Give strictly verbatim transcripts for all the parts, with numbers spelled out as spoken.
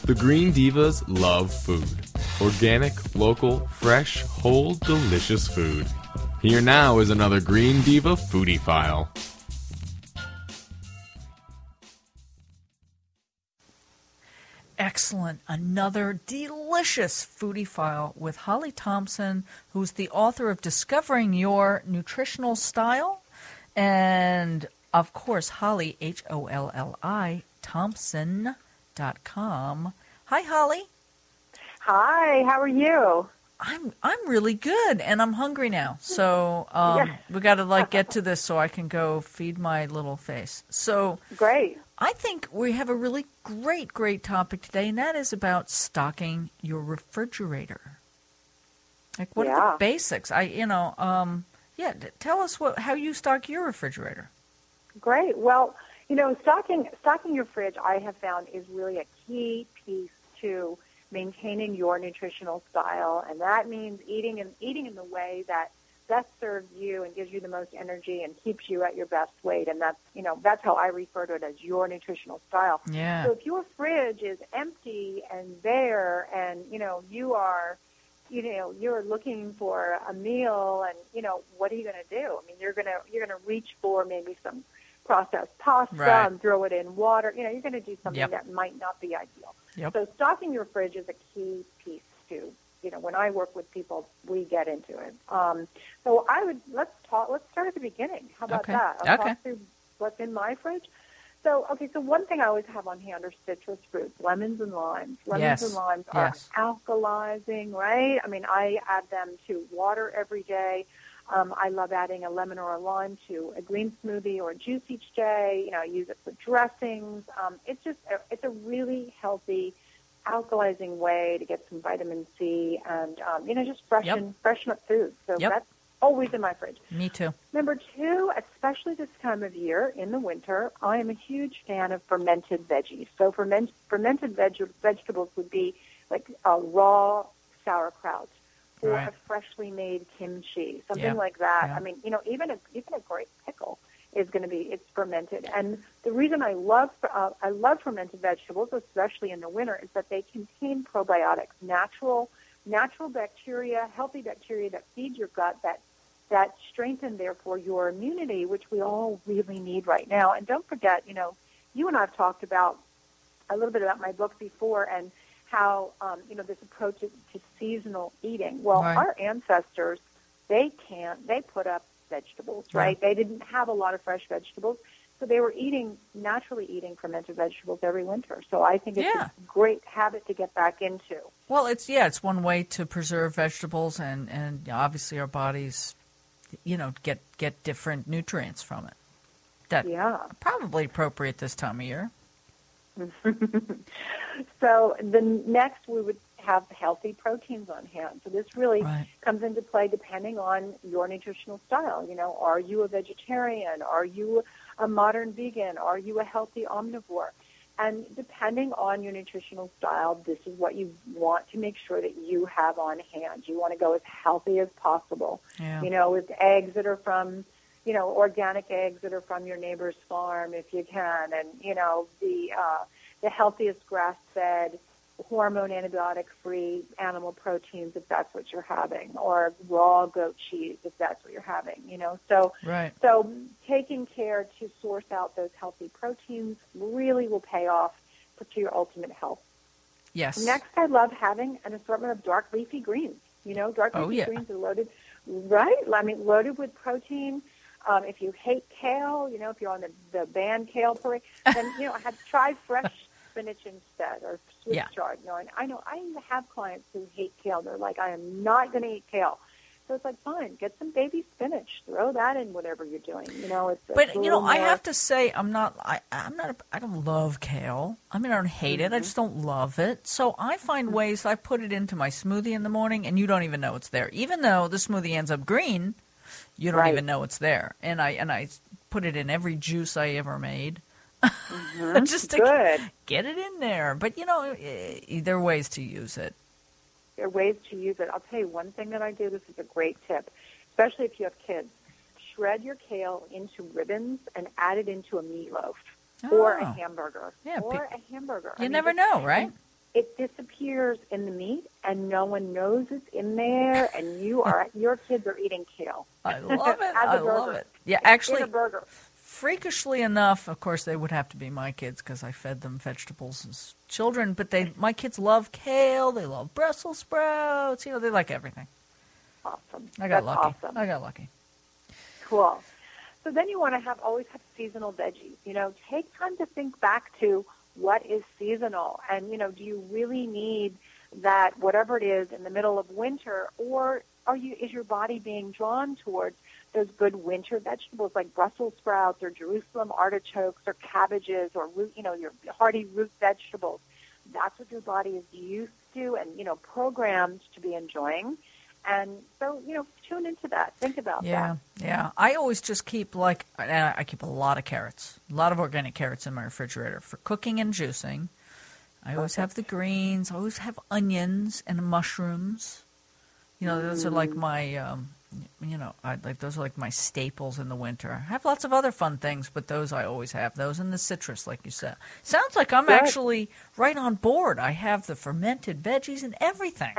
The Green Divas love food. Organic, local, fresh, whole, delicious food. Here now is another Green Diva Foodie File. Excellent. Another delicious foodie file with Holly Thompson, who's the author of Discovering Your Nutritional Style. And, of course, Holly, H O L L I, Thompson dot com. Hi, Holly. Hi, how are you? I'm I'm really good, and I'm hungry now. So um, Yeah. we got to like get to this so I can go feed my little face. So Great. I think we have a really great, great topic today, and that is about stocking your refrigerator. Like, what are Yeah. the basics? I, you know, um, yeah. t- Tell us what how you stock your refrigerator. Great. Well, you know, stocking stocking your fridge, I have found, is really a key piece to maintaining your nutritional style, and that means eating and eating in the way that best serves you and gives you the most energy and keeps you at your best weight. And that's, you know, that's how I refer to it, as your nutritional style. Yeah. So if your fridge is empty and bare, and you know you are, you know, you're looking for a meal, and you know, what are you going to do? I mean, you're gonna you're gonna reach for maybe some processed pasta Right. and throw it in water. You know, you're going to do something Yep. that might not be ideal. Yep. So stocking your fridge is a key piece to, you know, when I work with people, we get into it. Um, so I would, let's talk, let's start at the beginning. How about Okay. that? I'll Okay. talk through what's in my fridge. So, okay, so one thing I always have on hand are citrus fruits, lemons and limes. Lemons Yes. and limes Yes. are alkalizing, right? I mean, I add them to water every day. Um, I love adding a lemon or a lime to a green smoothie or a juice each day. You know, I use it for dressings. Um, it's just, a, it's a really healthy, alkalizing way to get some vitamin C and, um, you know, just freshen, Yep. freshen up food. So Yep. that's always in my fridge. Me too. Number two, especially this time of year in the winter, I am a huge fan of fermented veggies. So ferment, fermented veg, vegetables would be like a raw sauerkraut or Right. a freshly made kimchi, something Yeah. like that. Yeah. I mean, you know, even a even a great pickle is going to be it's fermented. And the reason I love uh, I love fermented vegetables, especially in the winter, is that they contain probiotics, natural natural bacteria, healthy bacteria that feed your gut, that that strengthen, therefore, your immunity, which we all really need right now. And don't forget, you know, you and I have talked about a little bit about my book before, and how, um, you know, this approach to, to seasonal eating. Well, Right. our ancestors, they can't, they put up vegetables, right? They didn't have a lot of fresh vegetables, so they were eating, naturally eating fermented vegetables every winter. So I think it's Yeah. a great habit to get back into. Well, it's yeah, it's one way to preserve vegetables, and and you know, obviously our bodies, you know, get get different nutrients from it. That Yeah. probably appropriate this time of year. So the next we would have healthy proteins on hand. So this really Right. comes into play depending on your nutritional style. You know, are you a vegetarian? Are you a modern vegan? Are you a healthy omnivore? And depending on your nutritional style, this is what you want to make sure that you have on hand. You want to go as healthy as possible. Yeah. You know, with eggs that are from, you know, organic eggs that are from your neighbor's farm if you can, and, you know, the uh, the healthiest grass-fed, hormone antibiotic-free animal proteins if that's what you're having, or raw goat cheese if that's what you're having, you know. So, Right. so taking care to source out those healthy proteins really will pay off for, to your ultimate health. Yes. Next, I love having an assortment of dark leafy greens. You know, dark Oh, leafy yeah. greens are loaded, right? I mean, loaded with protein. Um, if you hate kale, you know, if you're on the, the banned kale parade, then, you know, I had tried fresh spinach instead, or Swiss Yeah. chard. You know, and I know I have clients who hate kale. They're like, I am not going to eat kale. So it's like, fine, get some baby spinach, throw that in whatever you're doing. You know, it's. But it's a you know, little I more- have to say, I'm not. I, I'm not. A, I don't love kale. I mean, I don't hate Mm-hmm. it. I just don't love it. So I find ways. I put it into my smoothie in the morning, and you don't even know it's there. Even though the smoothie ends up green, you don't Right. even know it's there. And I and I put it in every juice I ever made, Mhm. just to Good. get it in there. But you know, eh, there are ways to use it. There are ways to use it. I'll tell you one thing that I do. This is a great tip, especially if you have kids. Shred your kale into ribbons and add it into a meatloaf or a Oh. hamburger. Yeah, or pe- a hamburger. I You mean, never just- know, right? it disappears in the meat, and no one knows it's in there, and you are your kids are eating kale. I love it. As a I burger. love it. Yeah, actually, in a burger. freakishly enough, of course, they would have to be my kids because I fed them vegetables as children. But they, my kids love kale. They love Brussels sprouts. You know, they like everything. Awesome. I got That's lucky. Awesome. I got lucky. Cool. So then you want to have always have seasonal veggies. You know, take time to think back to what is seasonal, and you know, do you really need that whatever it is in the middle of winter, or are you is your body being drawn towards those good winter vegetables like Brussels sprouts or Jerusalem artichokes or cabbages or root, you know, your hearty root vegetables? That's what your body is used to and you know programmed to be enjoying. And so, you know, tune into that. Think about Yeah, that. yeah. I always just keep, like, I I keep a lot of carrots, a lot of organic carrots in my refrigerator for cooking and juicing. I always have the greens. I always have onions and mushrooms. You know, those are like my, um, you know, I, like those are like my staples in the winter. I have lots of other fun things, but those I always have. Those and the citrus, like you said. Sounds like I'm Good. actually right on board. I have the fermented veggies and everything.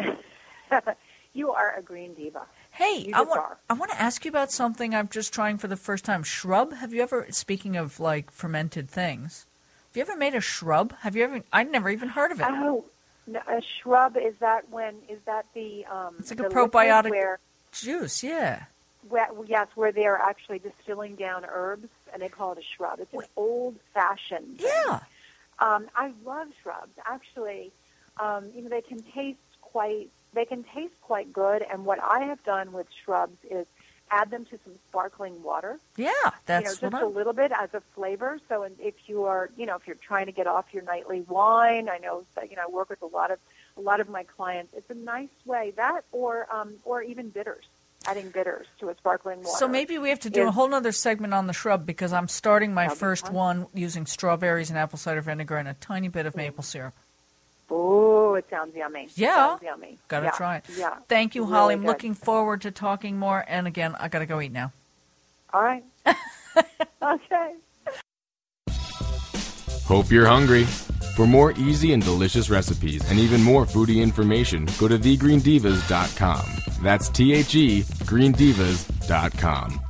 You are a green diva. Hey, You I just want, are. I want to ask you about something I'm just trying for the first time. Shrub? Have you ever, speaking of like fermented things, have you ever made a shrub? Have you ever, I'd never even heard of it. Oh, no, a shrub, is that when, is that the, um, It's like a the liquid probiotic where, juice, yeah. where, yes, where they are actually distilling down herbs, and they call it a shrub. It's an old-fashioned thing. Yeah. Um, I love shrubs. Actually, um, you know, they can taste quite, they can taste quite good, and what I have done with shrubs is add them to some sparkling water. Yeah, that's you know, just what a I'm... little bit as a flavor. So if you are, you know, if you're trying to get off your nightly wine, I know that, you know, I work with a lot of a lot of my clients. It's a nice way, that or um, or even bitters, adding bitters to a sparkling water. So maybe we have to do is, a whole other segment on the shrub because I'm starting my That'll be first fun. one using strawberries and apple cider vinegar and a tiny bit of maple syrup. Oh, it sounds yummy. Yeah. It sounds yummy. Gotta yeah. try it. Yeah. Thank you, Really Holly. I'm good. looking forward to talking more. And again, I got to go eat now. All right. Okay. Hope you're hungry. For more easy and delicious recipes and even more foodie information, go to the green divas dot com. That's T H E green divas dot com.